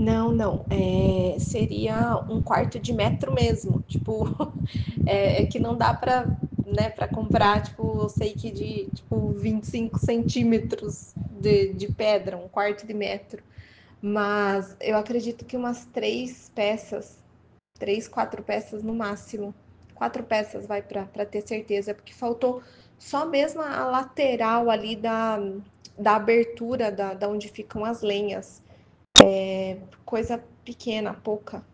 Não, não. Seria um quarto de metro mesmo. Tipo, é que não dá pra, né, pra comprar, tipo, eu sei que de, tipo, 25 centímetros de pedra, um quarto de metro. Mas eu acredito que umas três peças, três, quatro peças no máximo. Quatro peças vai pra ter certeza, porque faltou só mesmo a lateral ali da abertura da onde ficam as lenhas. Coisa pequena, pouca.